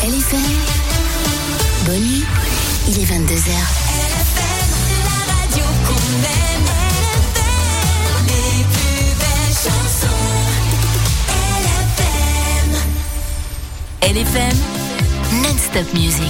LFM. Bonne nuit, il est 22h. LFM, la radio qu'on aime. LFM, les plus belles chansons. LFM. LFM, non-stop music.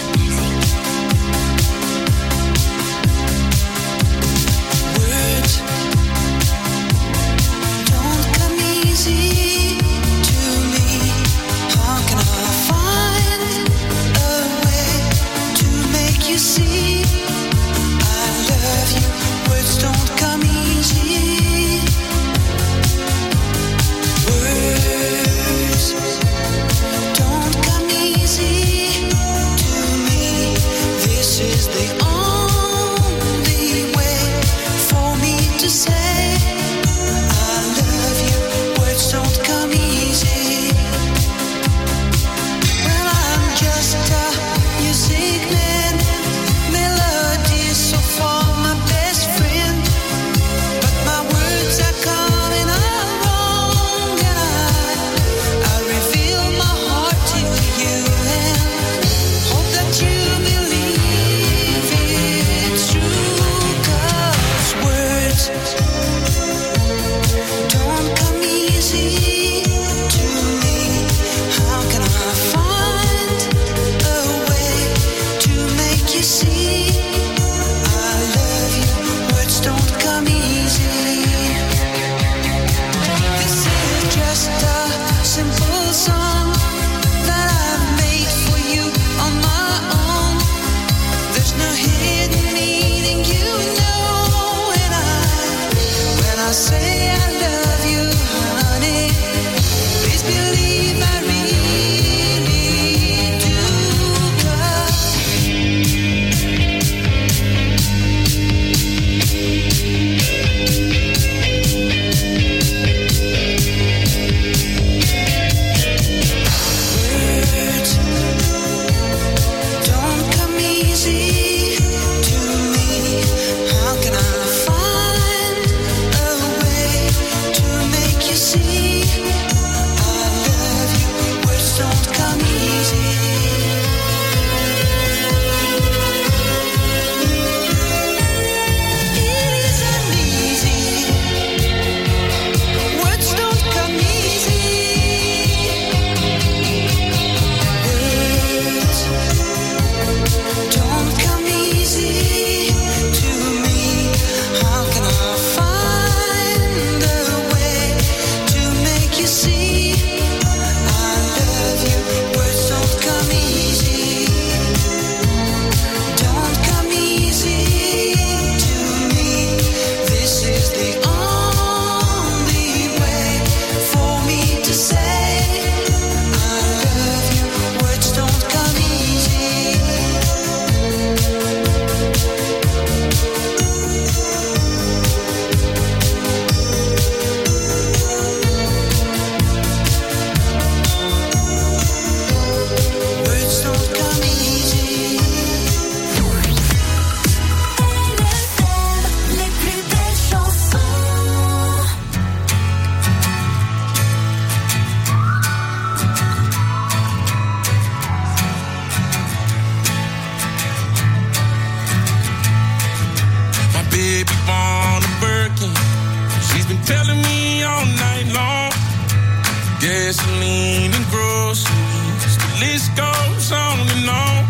Gasoline and groceries, the list goes on and on.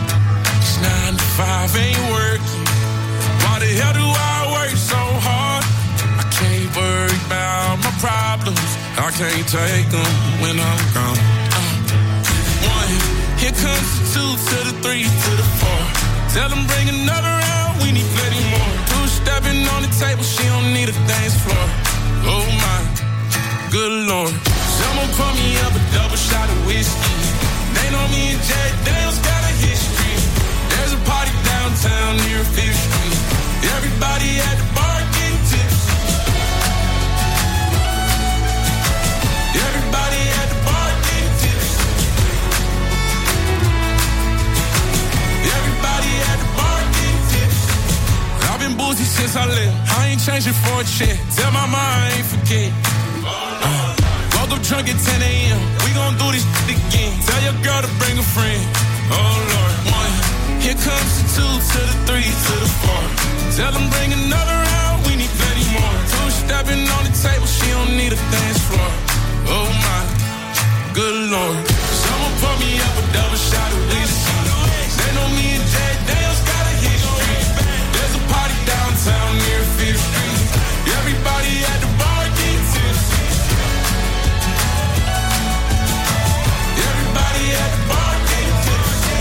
It's 9 to 5, ain't working. Why the hell do I work so hard? I can't worry about my problems. I can't take them when I'm gone. 1, here comes the 2 to the 3 to the 4. Tell them bring another round, we need plenty more. 2 stepping on the table, she don't need a dance floor. Oh my, good Lord. Someone pour me up a double shot of whiskey. They know me and Jack Daniels got a history. There's a party downtown near 5th Street. Everybody at the bar getting tipsy. Everybody at the bar getting tipsy. Everybody at the bar getting tipsy. I've been boozy since I left. I ain't changing for a check. Tell my mom I ain't forget. Woke up drunk at 10 a.m. We gon' do this shit again. Tell your girl know to bring a friend. Oh Lord, 1. Here comes the 2 to the 3 to the 4. Tell them bring another round, we need plenty more. 2 stepping on the table, she don't need a dance floor. Oh my, good Lord. Someone pour me up a double shot of whiskey. They know me and Jack Daniels got a history. There's a party downtown near 5th Street. Everybody at the bar getting tipsy. Everybody at the bar getting tipsy.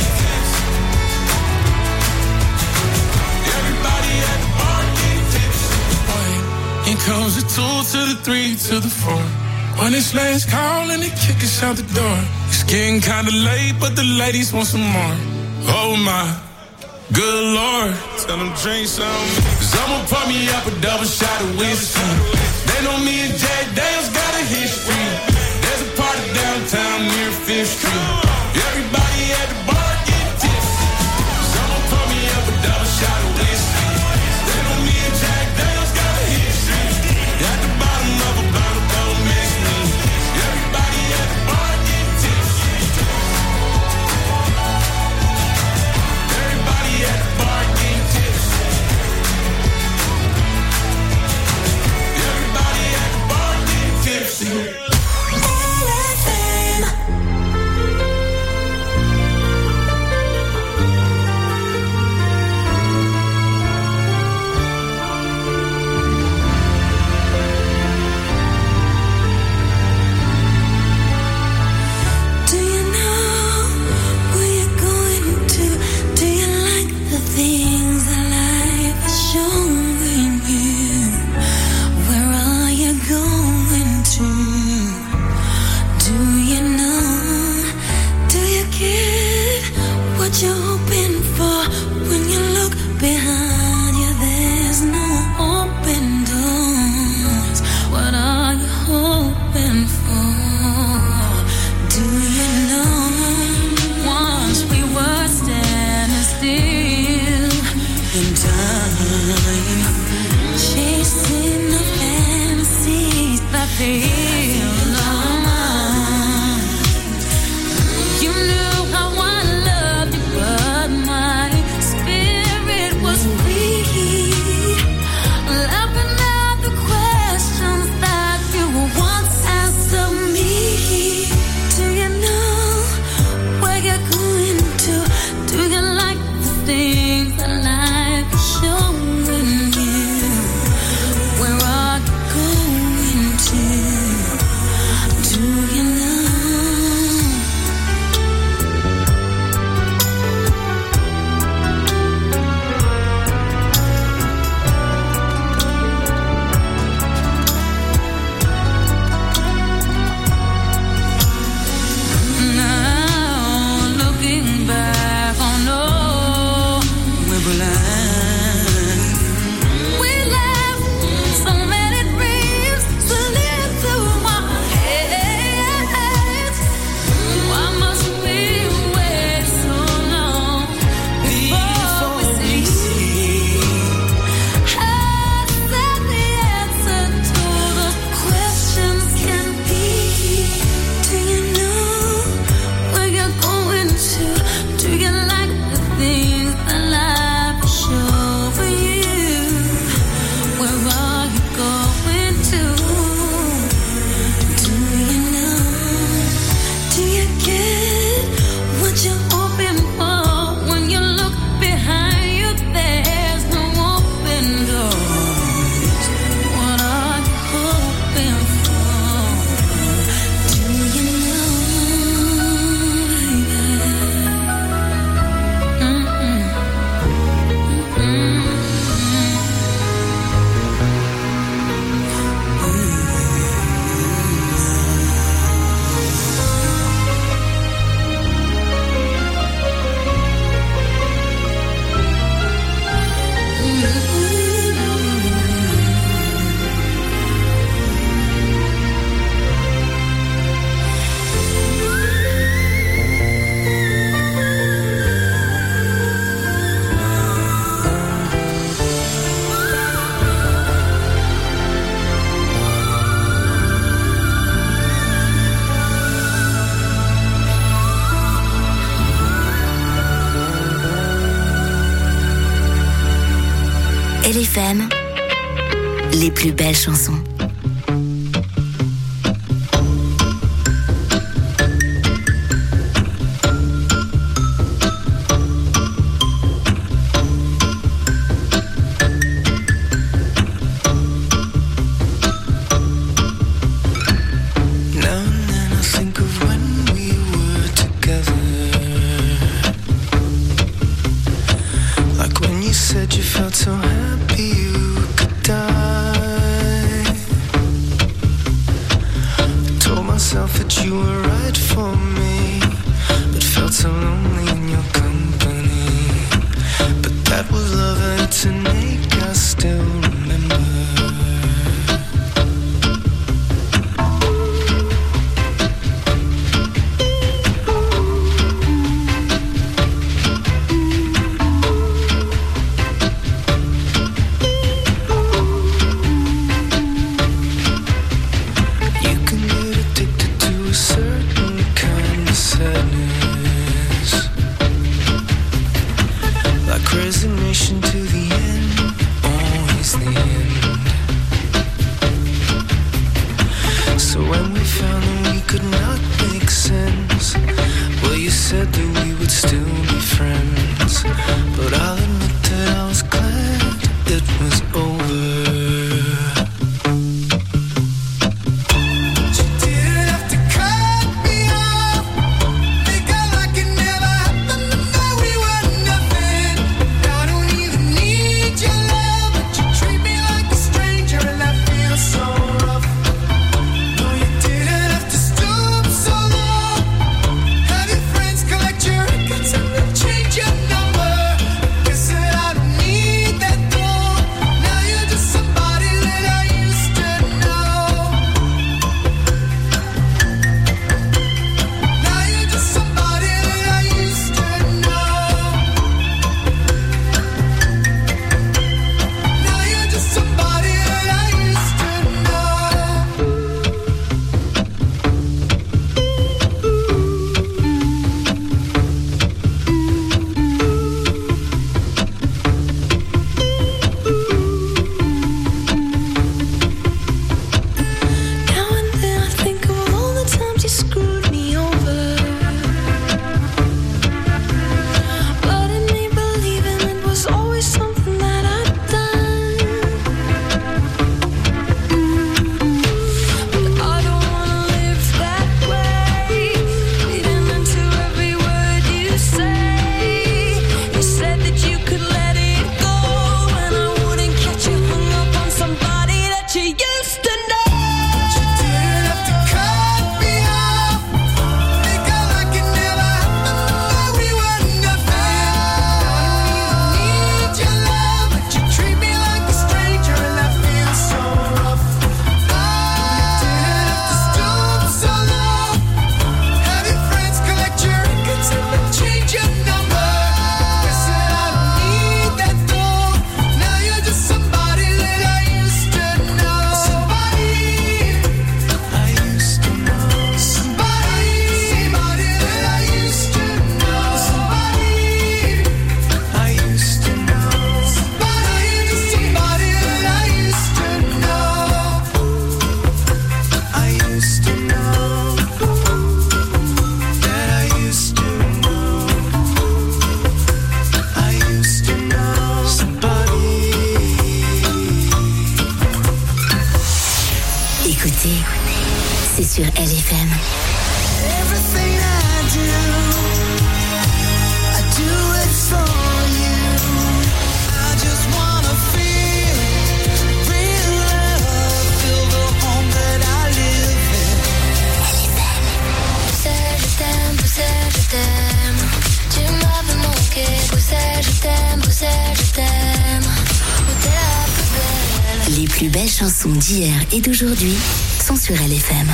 Everybody at the bar getting tipsy. Here comes the 2 to the 3 to the 4. When it's last call and they kick us out the door. It's getting kinda late, but the ladies want some more. Oh my, good Lord. Tell them drink some. Someone pour me up a double shot of whiskey. They know me and Jack Daniels got a history. There's a party downtown near 5th Street. Everybody at the bar getting tipsy. Someone pour me up a double shot of whiskey. They know me and Jack Daniels got a history. At the bottom of a bottle, don't miss me. Everybody at the bar getting tipsy. Everybody at the bar getting tipsy. Everybody at the bar getting tipsy. Where are you going to? LFM, les plus belles chansons. C'est sur LFM. Everything I do it for you. I just wanna feel real love, feel the home that I live in. Poussais, je t'aime, poussais, je t'aime. Tu m'avais manqué, poussais, je t'aime, poussais, je t'aime. Où t'es la plus belle. Les plus belles chansons d'hier et d'aujourd'hui sont sur LFM.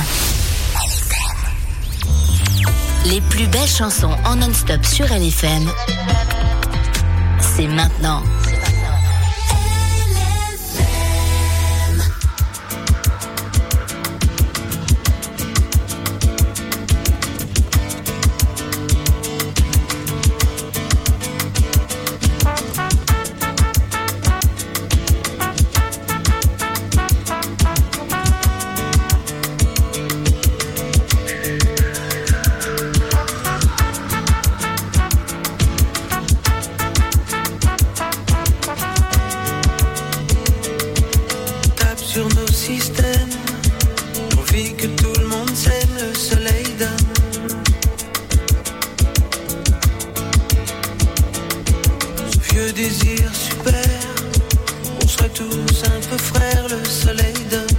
Les plus belles chansons en non-stop sur LFM, c'est maintenant. le désir super. On serait tous un peu frères, le soleil donne.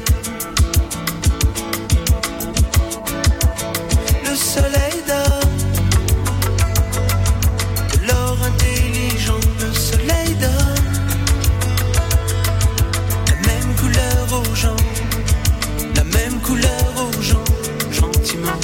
Le soleil donne de l'or intelligent, le soleil donne la même couleur aux gens, la même couleur aux gens, gentiment.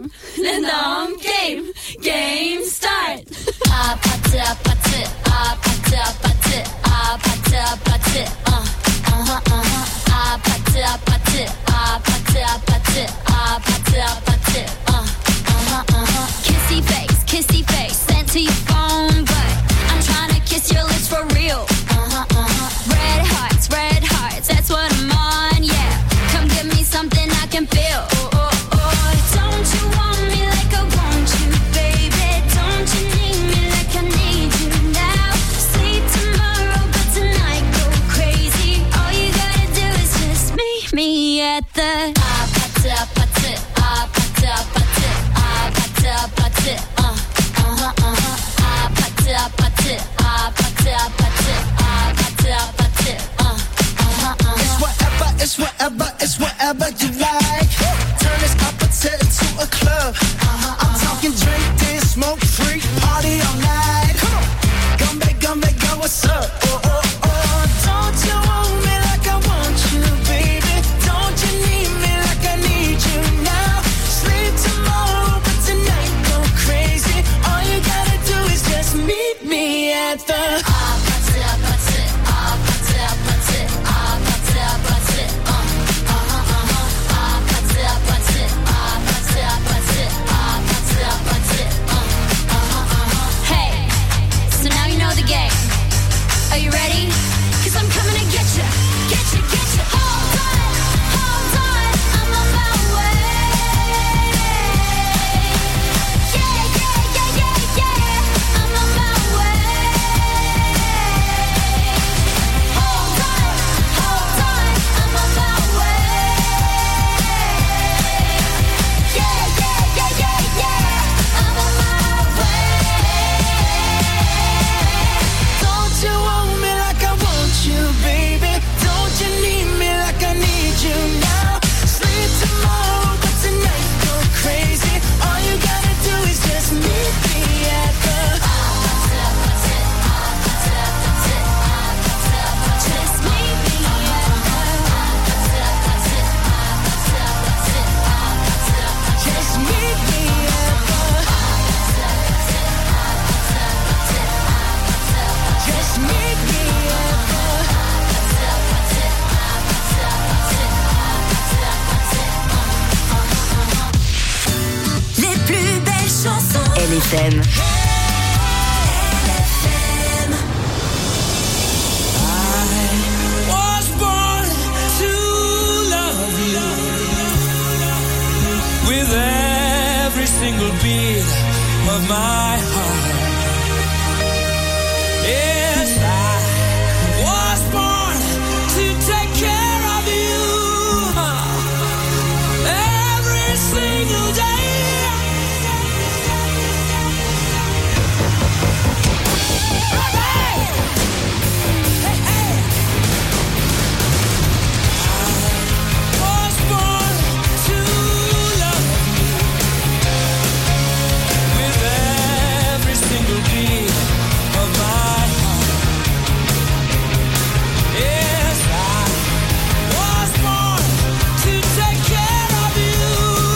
game. Game start. Kissy face, sent to your phone, but I'm trying to kiss your lips for real. Red hearts, that's what I'm on, yeah. Come give me something I can feel. Don't you want me like I want you, baby? Don't you need me like I need you now? Sleep tomorrow, but tonight go crazy. All you gotta do is just meet me at the It's whatever you like. Turn this appetite into a club. I'm talking drink, dance, smoke, freak, party all night. Come back, go, what's up? Don't you want me like I want you, baby? Don't you need me like I need you now? Sleep tomorrow, but tonight go crazy. All you gotta do is just meet me at the Are you ready? 'Cause I'm coming to get you. Hold on, I'm on my way. Yeah, I'm on my way. Hold on, I'm on my way. Yeah, I'm on my way. Don't you want me like I want you, baby? Don't you need me like I need you now? Sleep tomorrow, but tonight go crazy. All you gotta do is just meet me at the Just meet me at Just meet me at the Just meet me at Les plus belles chansons. LFM. was born to love you with every single beat of my heart. Yes, I was born to take care of you every single day. Was born to love you with every single beat of my heart. Yes, I was born to take care of you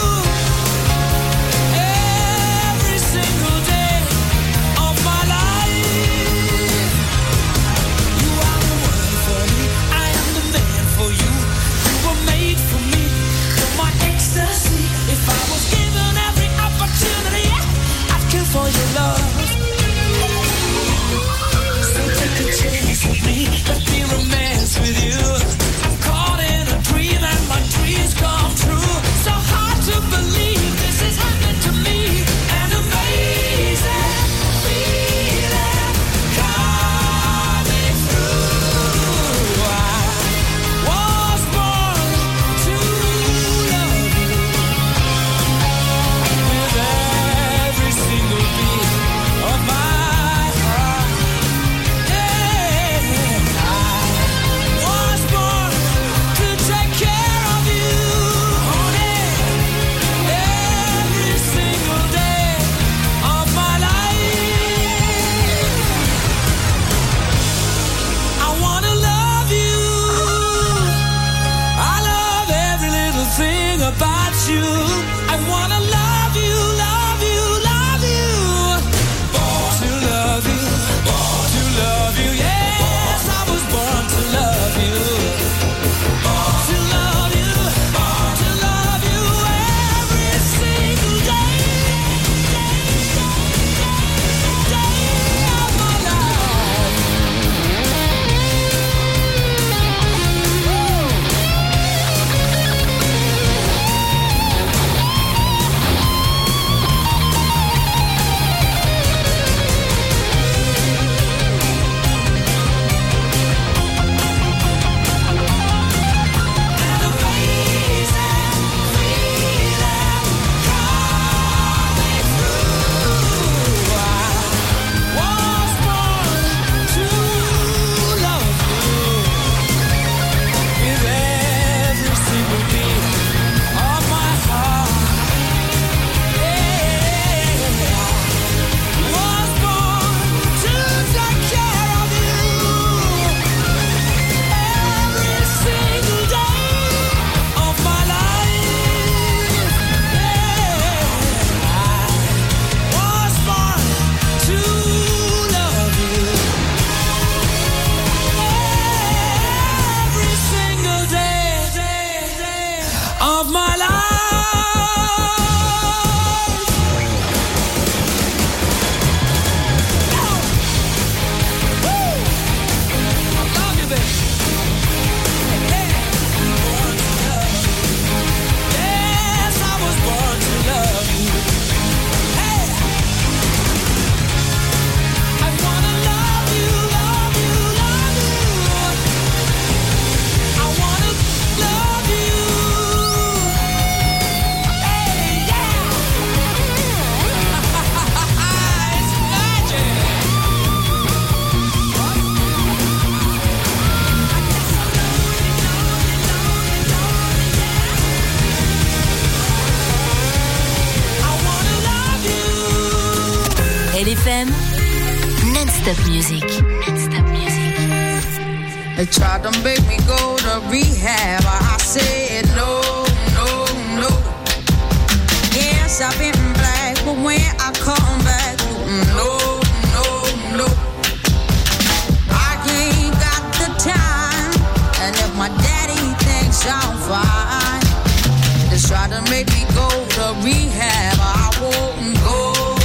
every single day of my life. You are the one for me, I am the man for you. You were made for me, you're my ecstasy. If I was given every opportunity, I'd kill for your love. So take a chance with me, let me romance with you. I'm caught in a dream and my dreams come true. So hard to believe this is happening to me. An amazing feeling coming through. I was born to love you with every single beat of my heart. Yeah, I was born to take care of you, honey, every single day of my life. I wanna love you. I love every little thing about you. I wanna love you. of my life. LFM, non-stop music. Non-stop music. They tried to make me go to rehab. I said no, no, no. Yes, I've been black, but when I come back, no, no, no. I ain't got the time, and if my daddy thinks I'm fine, they try to make me go to rehab. I won't go.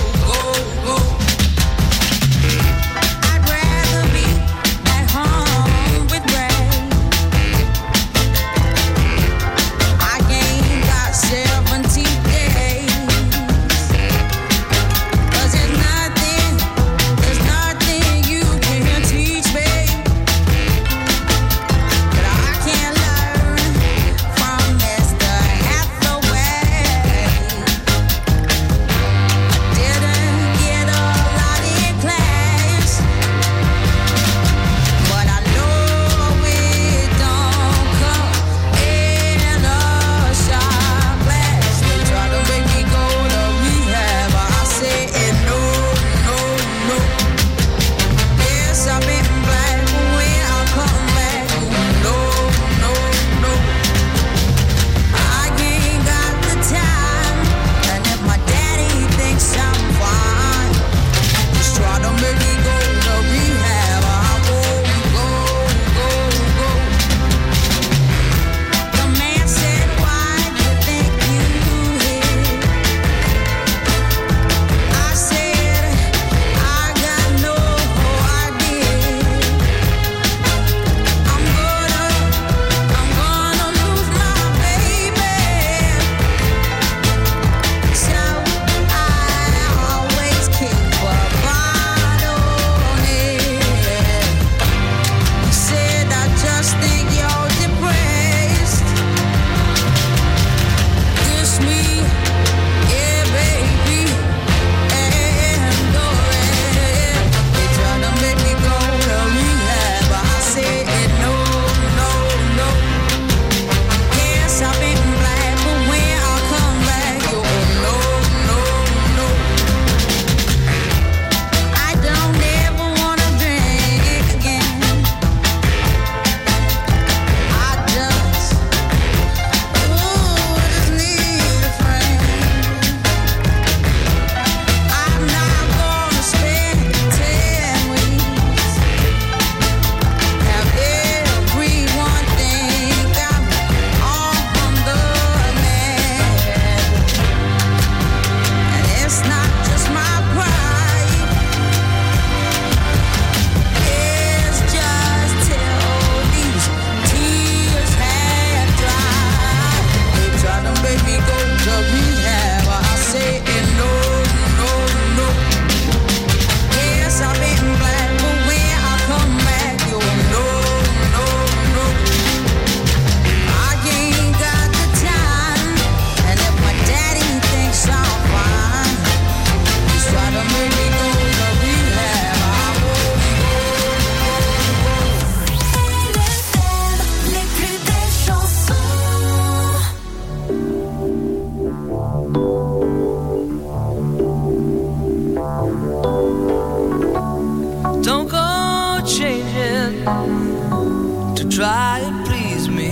try and please me.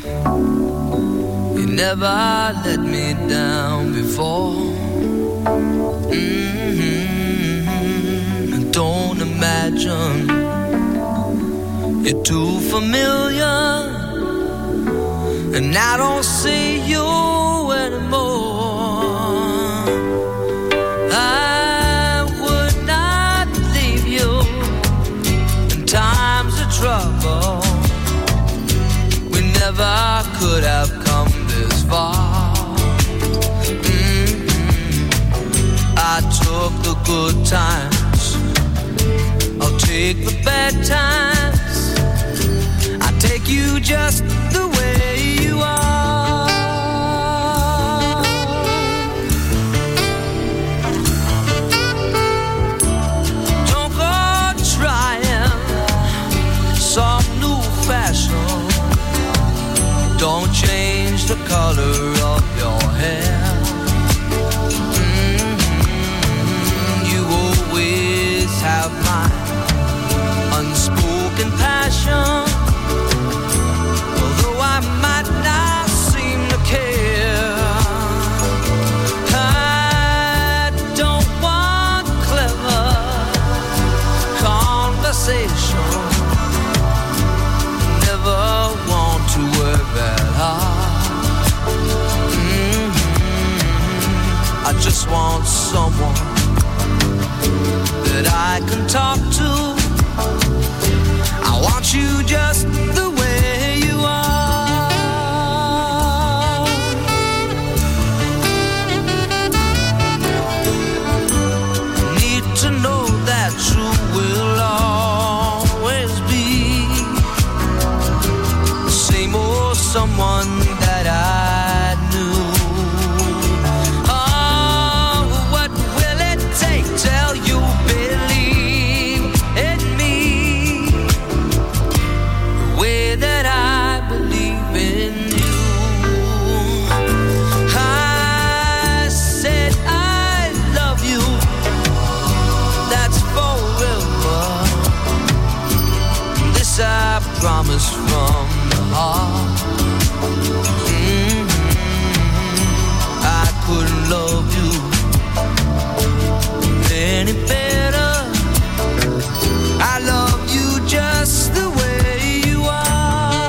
You never let me down before. Don't imagine you're too familiar. and I don't see you anymore. I would not leave you in times of trouble. We never could have come this far. I took the good times, I'll take the bad times. I take you just the way you are. Don't go trying some new fashion. Don't change the color of your hair. You always have my unspoken passion. Although I might not seem to care, I don't want clever conversation. Never want to work that hard. I just want someone that I can talk to. I want you just the way you are. Need to know that you will always be the same old someone that I knew. Oh, what will it take till you believe in me the way that I believe in you? I said I love you, that's forever. This I promise from the heart. I couldn't love you any better. I love you just the way you are.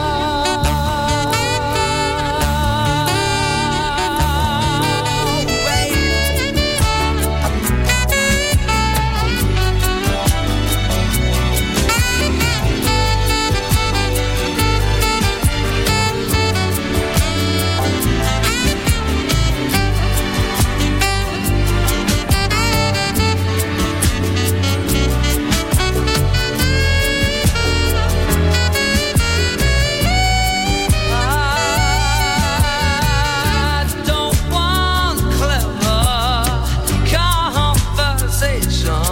I don't want clever conversation.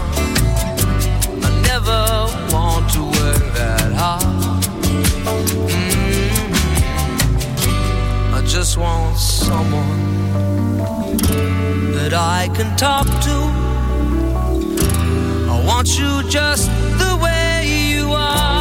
I never want to work that hard. I just want someone that I can talk to. I want you just the way you are.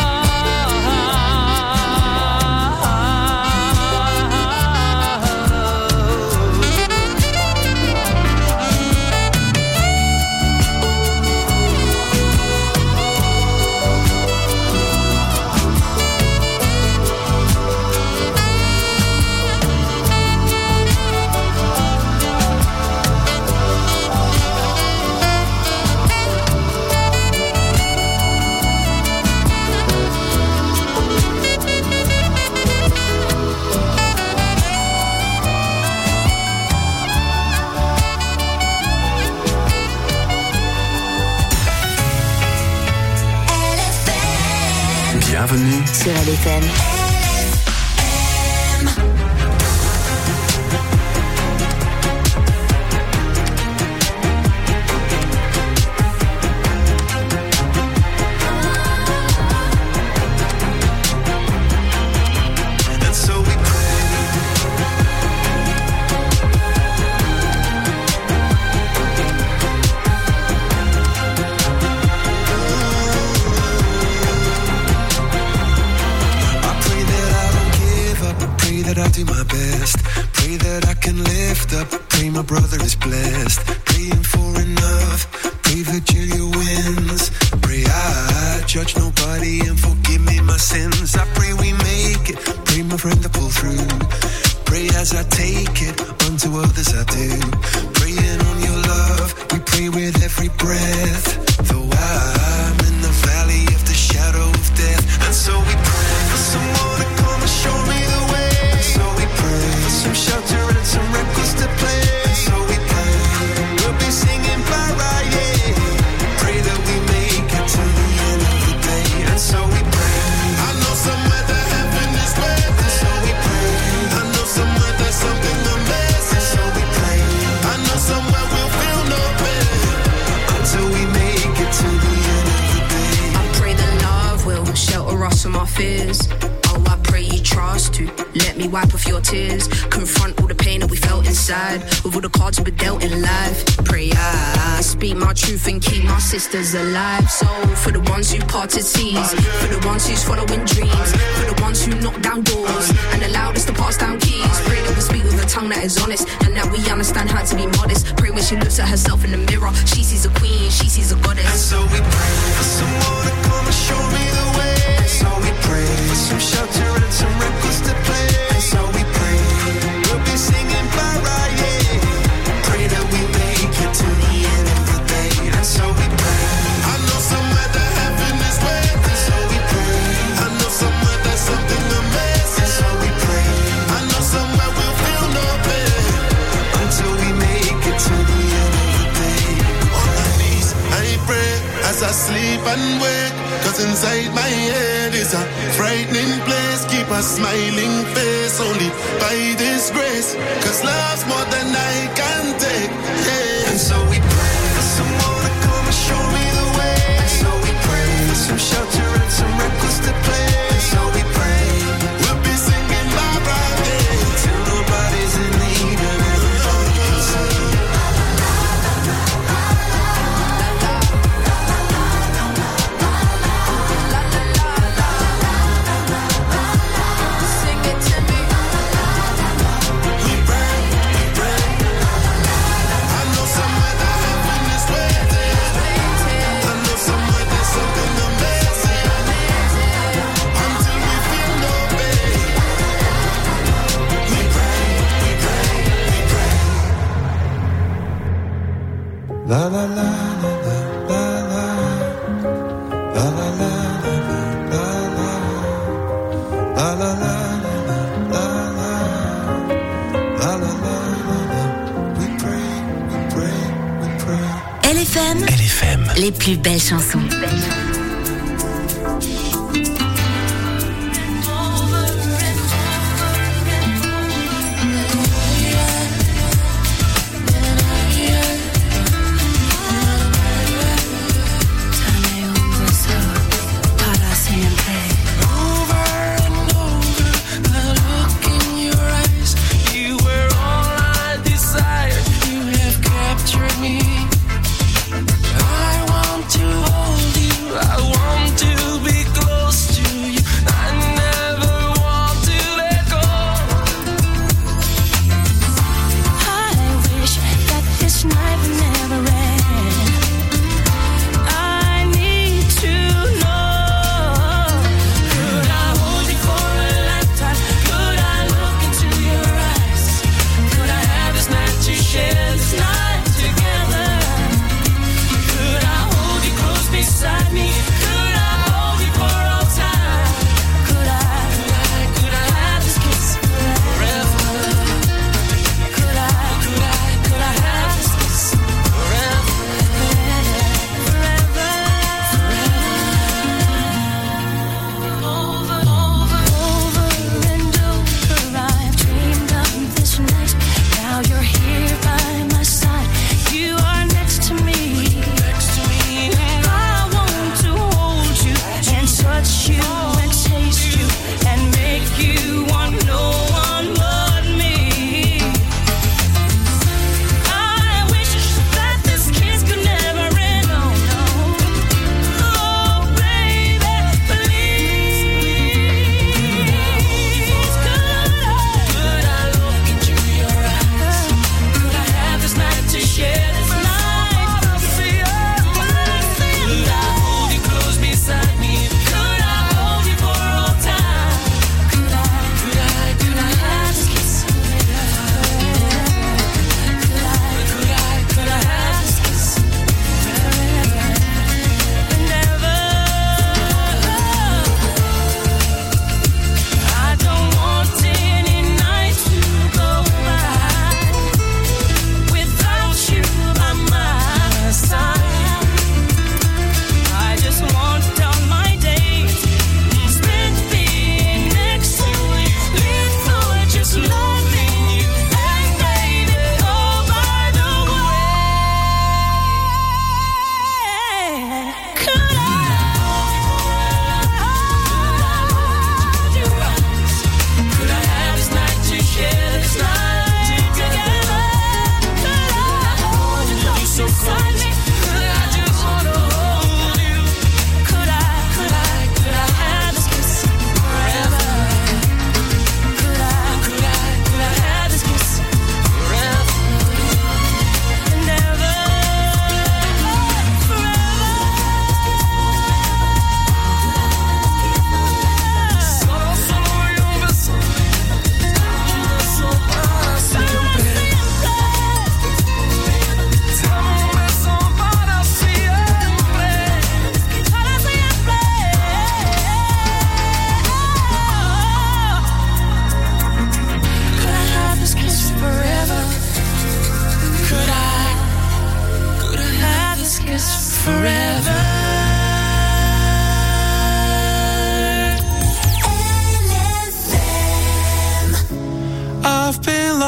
Bienvenue sur LFM. I pray that my best. Pray that I can lift up. Pray my brother is blessed. Praying for enough. Pray Virgilia wins. Pray I judge nobody and forgive me my sins. I pray we make it. Pray my friend to pull through. Pray as I take it, unto others I do. Praying on your love, we pray with every breath. Though I'm in the valley of the shadow of death. And so we pray for someone to come and show me the way. And so we pray for some shelter and some records to play. And so we pray, we'll be singing Mariah. Pray that we make it to the end of the day. And so we pray, I know somewhere that heaven is waiting. And so we pray, I know somewhere there's something amazing. So we pray, I know somewhere we'll feel no pain until we make it to the end of the day. I pray that love will shelter us from our fears. Oh, I pray you trust to let me wipe off your tears. Confront all the pain that we felt inside with all the cards we were dealt in life. Pray I speak my truth and keep my sisters alive. So for the ones who parted seas, for the ones who's following dreams, for the ones who knock down doors and allowed us to pass down keys. Pray that we speak with a tongue that is honest and that we understand how to be modest. Pray when she looks at herself in the mirror, she sees a queen, she sees a goddess. And so we pray for someone to come and show me the way. And so we pray for some shelter and some records to play. And so we pray, we'll be singing Mariah. Pray that we make it to the end of the day. And so we pray, I know somewhere that heaven is waiting. And so we pray, I know somewhere there's something amazing. And so we pray, I know somewhere we'll feel no pain until we make it to the end of the day. On my knees, I pray as I sleep and wake. Cause inside my head is a frightening place. Keep a smiling face only by this grace. Cause love's more than I can take, yeah. And so we pray for someone to come and show me the way. And so we pray for some shelter and some records to play. And so we pray, we'll be singing Mariah till nobody's in need and everybody can sing. La la la la la la la la la la la la la. We pray. LFM, les plus belles chansons. I want to hold you.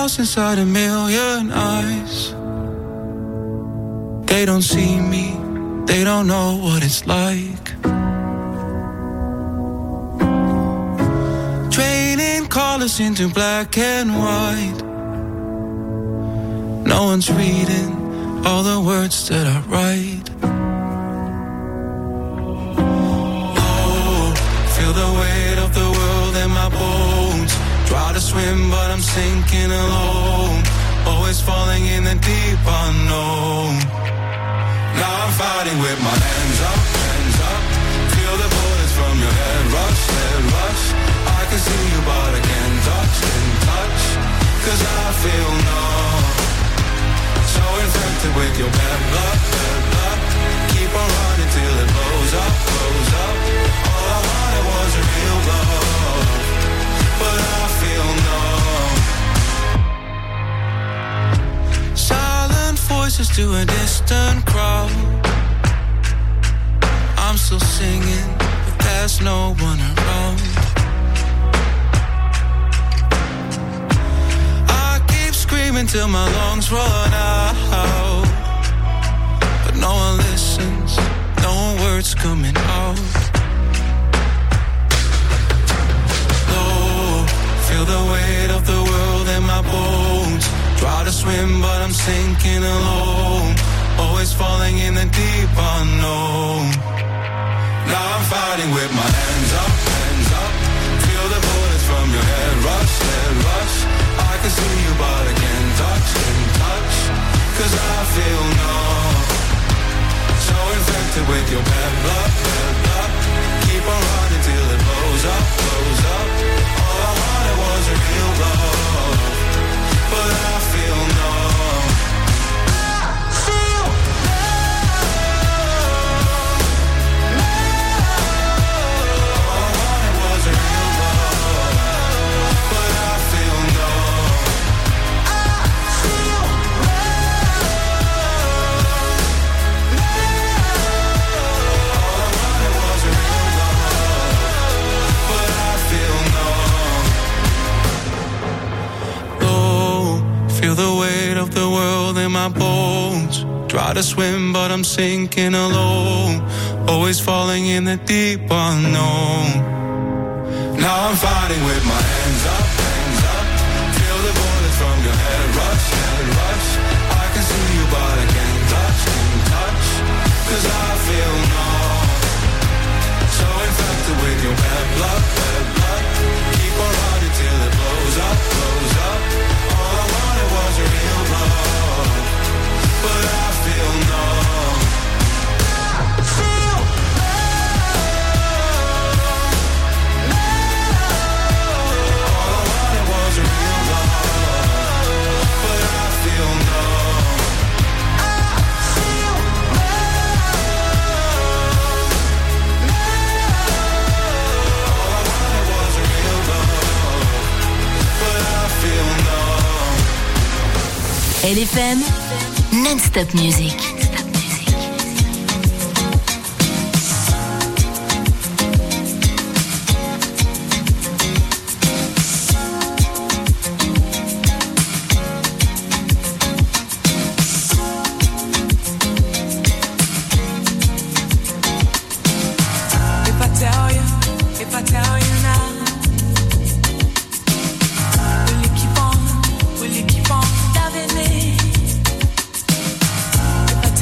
lost inside a million eyes. They don't see me, they don't know what it's like. Draining colors into black and white. No one's reading all the words that I write. Oh, feel the weight of the world in my bones. Try to swim but I'm sinking alone. Always falling in the deep unknown. Now I'm fighting with my hands up, hands up. Feel the bullets from your head rush, head rush. I can see you but I can't touch, cause I feel numb. So infected with your bad blood, bad blood. Keep on running till it blows up, blows up. All I wanted was a real love, but I feel numb. Silent voices to a distant crowd. I'm still singing, but there's no one around. Screaming till my lungs run out, but no one listens, no words coming out. Low, feel the weight of the world in my bones. Try to swim but I'm sinking alone. Always falling in the deep unknown. Now I'm fighting with my hands up, hands up. Feel the bullets from your head rush, head rush. I can see you but I can't touch, cause I feel numb. So infected with your bad blood, bad blood. Keep on running till it blows up, blows up. All I wanted was a real love, but I feel numb. I feel all I wanted was a real love, but I feel numb. Feel the weight of the world in my bones. Try to swim but I'm sinking alone. Always falling in the deep unknown. Now I'm fighting with my hands up, hands up. Feel the bullets from your head rush, head rush. I can see you but I can't touch, cause I feel numb. So infected with your bad blood, bad blood. Keep on running till it blows up, blows up. All I wanted was a real love, but I feel numb. I feel all I wanted was a real love, but I feel numb. I feel all I wanted was a real love, but I feel numb. LFM, non-stop music. If I tell you now, will you keep on loving me? If I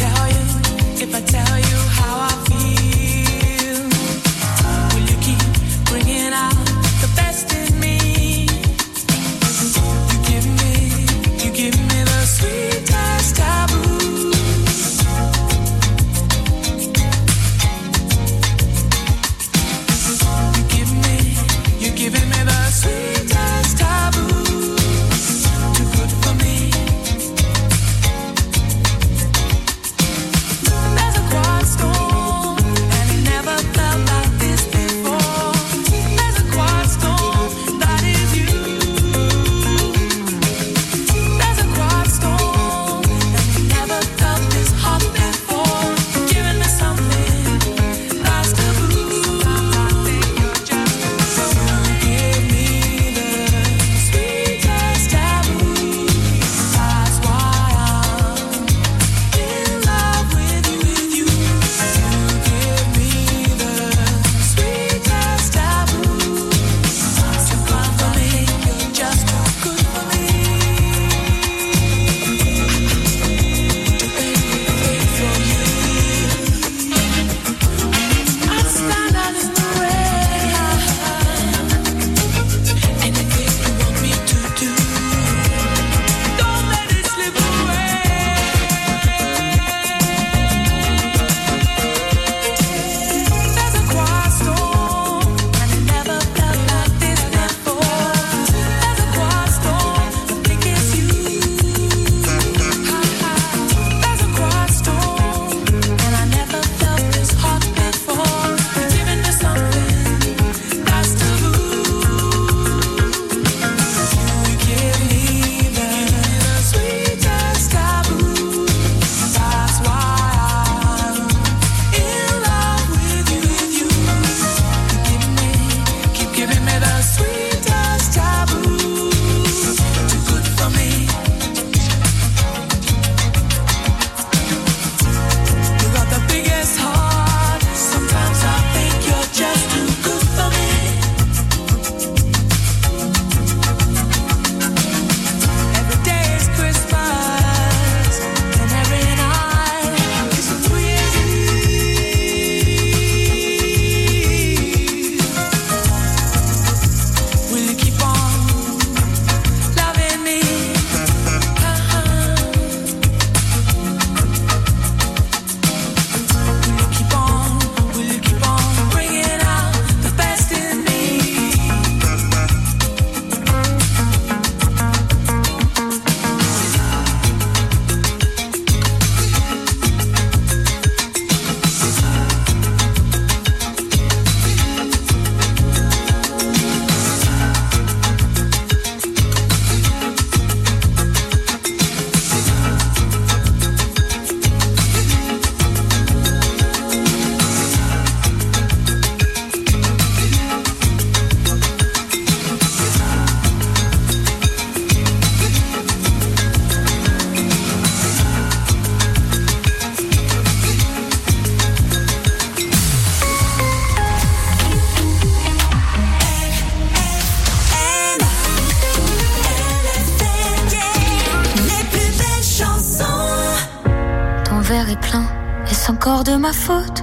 Est-ce encore de ma faute?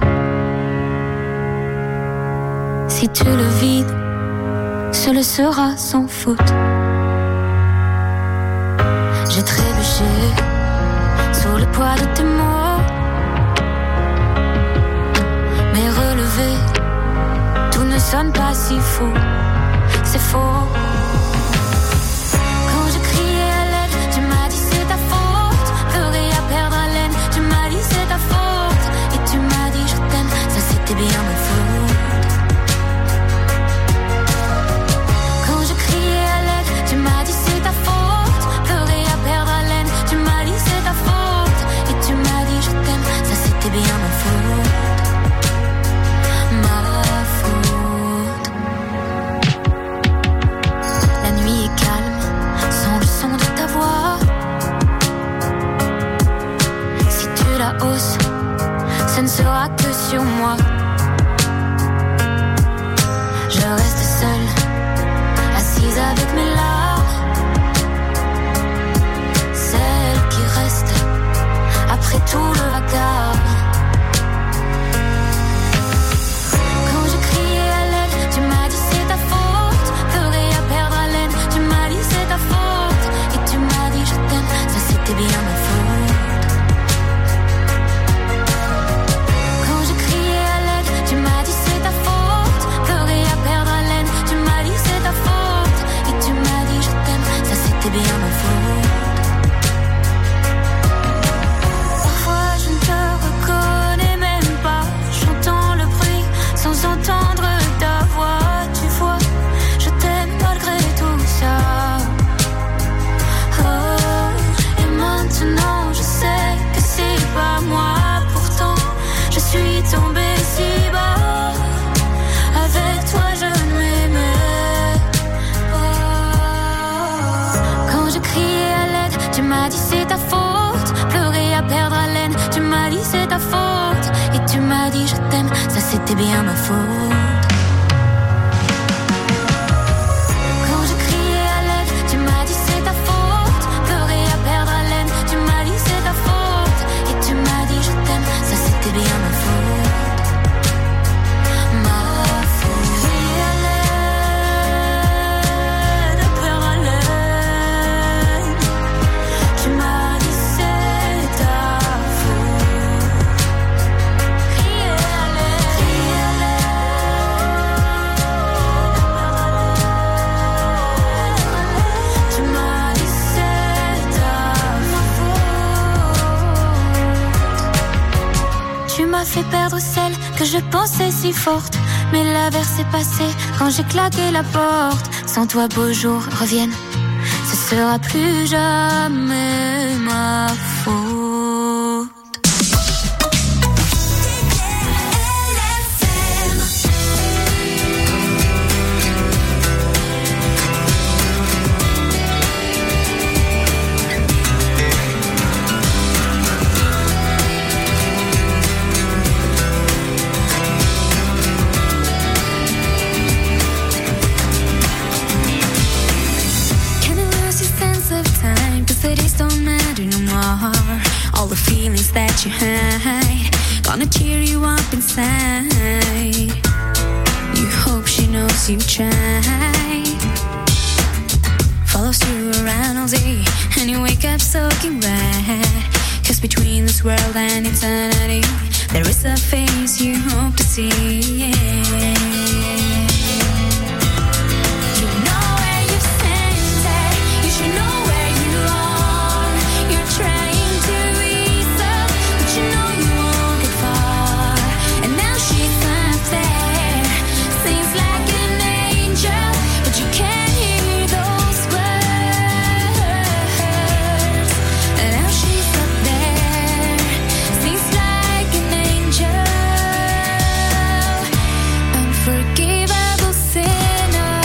Si tu le vides, ce le sera sans faute. J'ai trébuché sous le poids de tes mots, mais relevé, tout ne sonne pas si faux. C'est faux. Quand je criais à l'aide, tu m'as dit c'est ta faute. Pleurer à perdre haleine, tu m'as dit c'est ta faute. Et tu m'as dit je t'aime, ça c'était bien ma faute. Quand je criais à l'aide, tu m'as dit c'est ta faute. Pleurer à perdre haleine, tu m'as dit c'est ta faute. Et tu m'as dit je t'aime, ça c'était bien ma faute. Ma faute. La nuit est calme, sans le son de ta voix. Si tu la hausses, ce ne sera que sur moi. Je reste seule, assise avec mes larmes. Celle qui reste après tout le vacarme. Quand je criais à l'aide, tu m'as dit c'est ta faute. Pleurer à perdre haleine, tu m'as dit c'est ta faute. Et tu m'as dit je t'aime, ça c'était bien ma faute. Quand je criais à l'aide, tu m'as dit c'est ta faute. Pleurer à perdre haleine, tu m'as dit c'est ta faute. Et tu m'as dit je t'aime, ça c'était bien ma faute. Parfois je ne te reconnais même pas. J'entends le bruit sans entendre ta voix. Tu vois, je t'aime malgré tout ça. Oh, et maintenant je sais que c'est pas moi. Pourtant je suis tombée si bas. Avec toi je m'aimais. Oh. Quand je criais à l'aide, tu m'as dit c'est ta faute. Pleurer à perdre haleine, tu m'as dit c'est ta faute. Et tu m'as dit je t'aime, ça c'était bien ma faute. Quand je criais à l'aide, tu m'as dit c'est ta faute. Pleurer à perdre haleine, tu m'as dit c'est ta faute. Et tu m'as dit je t'aime, ça c'était bien ma faute. Ma faute. Crier à l'aide, à perdre haleine, tu m'as dit c'est ta faute. Crier à l'aide, crier à l'aide, tu m'as dit c'est ta faute. Tu m'as fait perdre celle que je pensais si forte. Mais l'averse est passée quand j'ai claqué la porte. Sans toi beaux jours reviennent, ce sera plus jamais ma faute. Can you lose your sense of time? 'Cause the days don't matter no more. All the feelings that you hide, gonna cheer you up inside. You hope she knows you tried. Follows you around all day, and you wake up soaking wet. 'Cause between this world and eternity, there is a face you hope to see. You know where you've sent it, you should know where you are. You're trying to ease up, but you know you won't get far. And now she's not there, seems like an angel, but you can't hear those words. And now she's up there, seems like an angel, unforgivable sinner.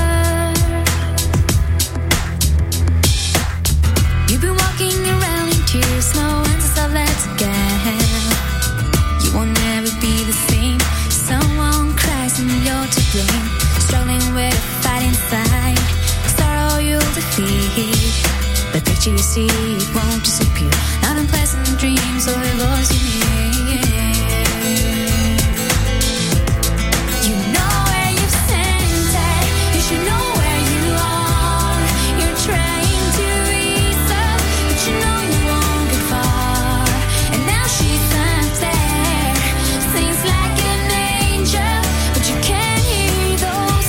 You've been walking around in tears, no answers are left again. You won't never be the same. Someone cries and you're to blame. Struggling with a fight inside. Sorrow you'll defeat. The picture you see, it won't disappear. Not unpleasant dreams or a voice you need. You know where you've sent it. You should know where you are. You're trying to reach up, but you know you won't get far. And now she's not there. Seems like an angel, but you can't hear those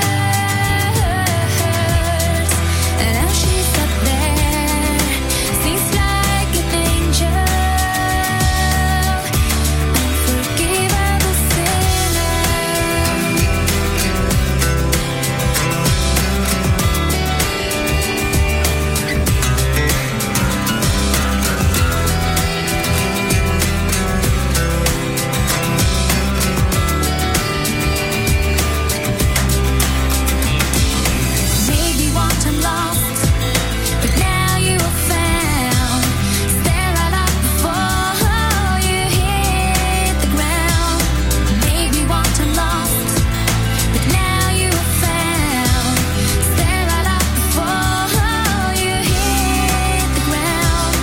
words. And now she's up there. Seems like an angel. Unforgivable sinner. Maybe one time lost, but now you are found. Stare right up before you hit the ground. Maybe one time lost, but now you are found. Stare right up before you hit the ground.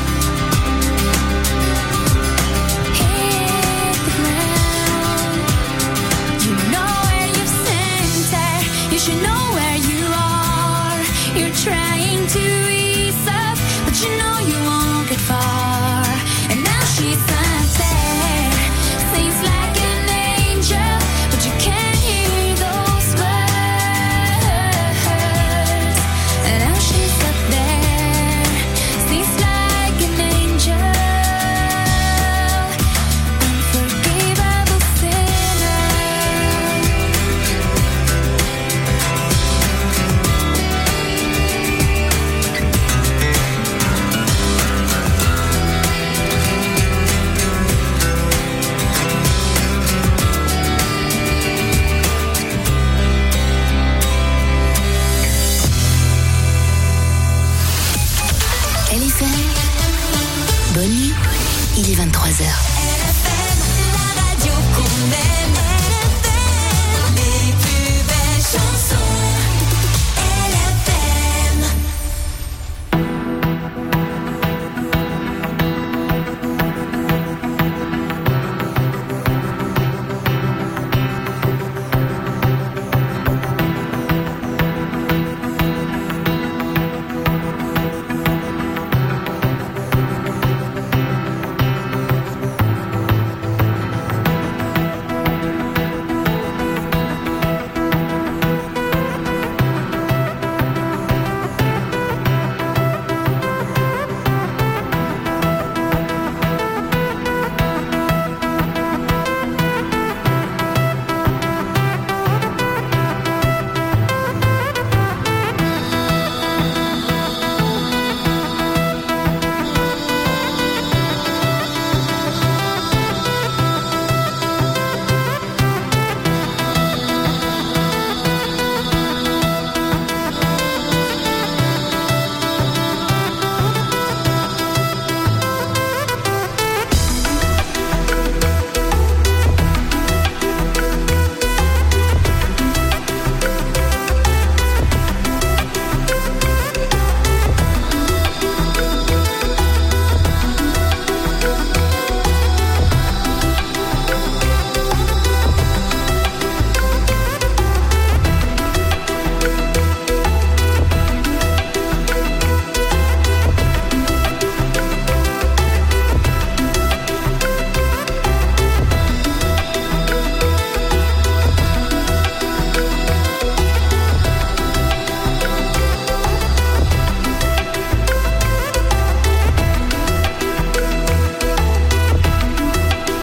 Hit the ground. You know where you've sent her. You should know where you are. You're trying to ease up, but you know you won't get far. And now she's not there. Seems like an angel, but you can't hear those words. And now she's up there. Seems like an angel. Unforgivable sinner. LFM. Bonne nuit, il est 23h.